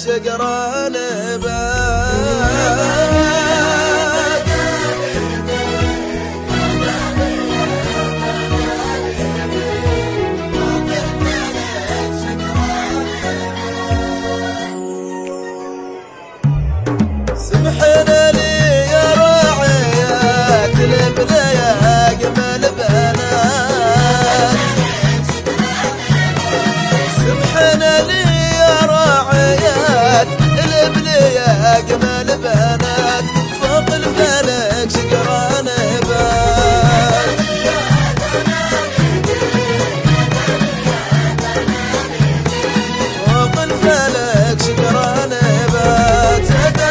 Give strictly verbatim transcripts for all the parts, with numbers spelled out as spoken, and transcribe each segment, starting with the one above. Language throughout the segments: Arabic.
شقران بات. سمحنا لي يا راعيات البنايا اجمل بنات. سمحنا لي يا راعيات البنايا اجمل بنات، فوق الفلك شقران بات. فوق الفلك شقران بات.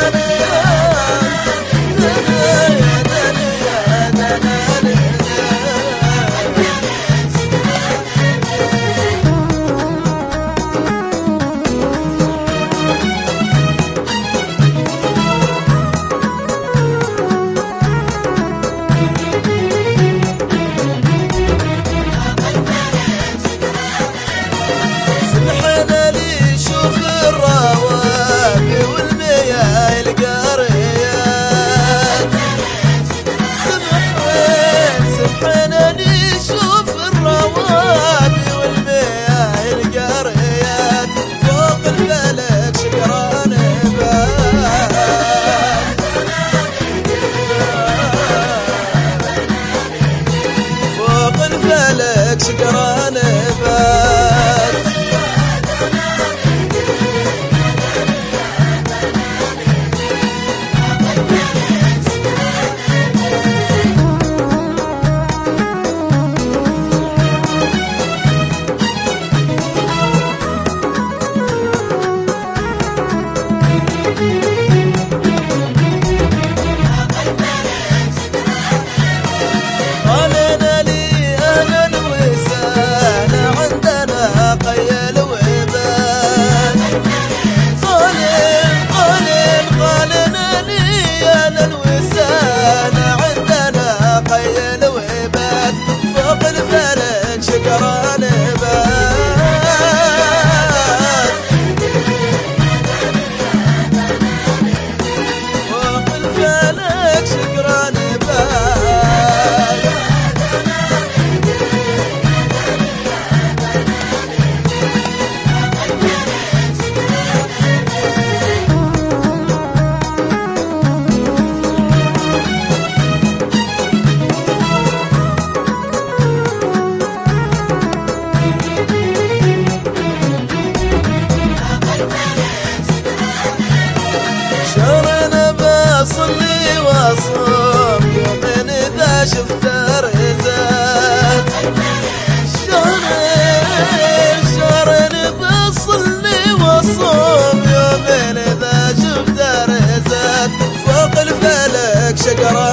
شقران بات. شقران بات. فوق الفلك شقران بات. صلي وصوم يومين إذا شفت رزات. شهرين شهرين بصلي وصوم يومين إذا شفت رزات. فوق الفلك شقران